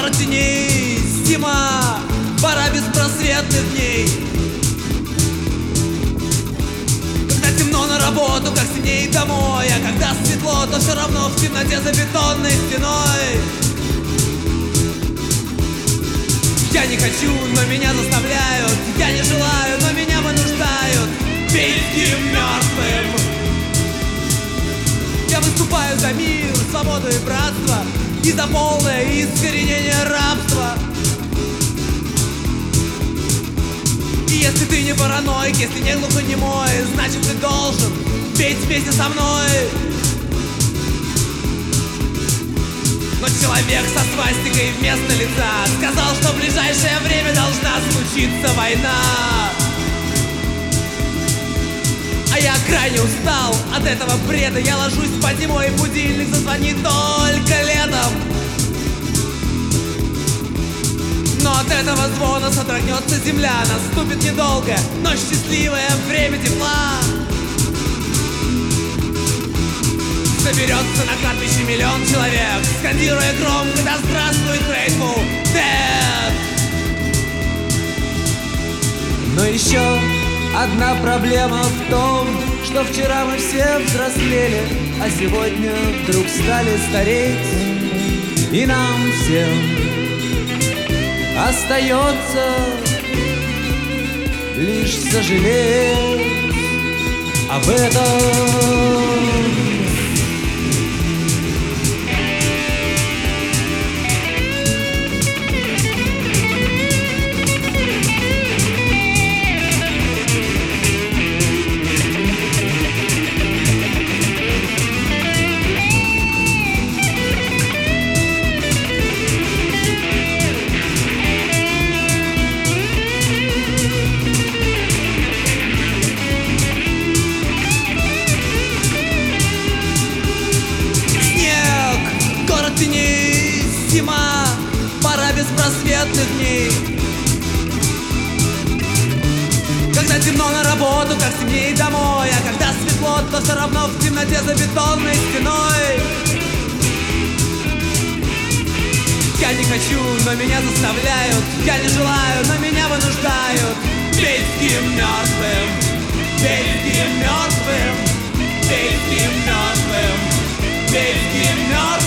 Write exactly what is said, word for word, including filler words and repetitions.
Город теней, зима, пора беспросветных дней. Когда темно на работу, как темней домой, а когда светло, то все равно в темноте за бетонной стеной. Я не хочу, но меня заставляют. Я не желаю, но меня вынуждают петь мертвым. Я выступаю за мир, свободу и братство, и за полное искоренение рабства. И если ты не параноик, если не глухонемой, значит ты должен петь вместе со мной. Но человек со свастикой вместо лица сказал, что в ближайшее время должна случиться война. А я крайне устал от этого бреда. Я ложусь спать зимой, и будильник зазвонит только летом. Но от этого звона содрогнется земля. Наступит недолго, но счастливое время тепла. Соберется на кладбище миллион человек, скандируя громко: да здравствует Grateful Dead. Но еще одна проблема в том, что вчера мы все взрослели, а сегодня вдруг стали стареть. И нам всем остается лишь сожалеть об этом. Зима, пора беспросветных дней. Когда темно на работу, как темней домой, а когда светло, то все равно в темноте за бетонной стеной. Я не хочу, но меня заставляют. Я не желаю, но меня вынуждают петь мертвым, петь мертвым, петь мертвым, петь мертвым.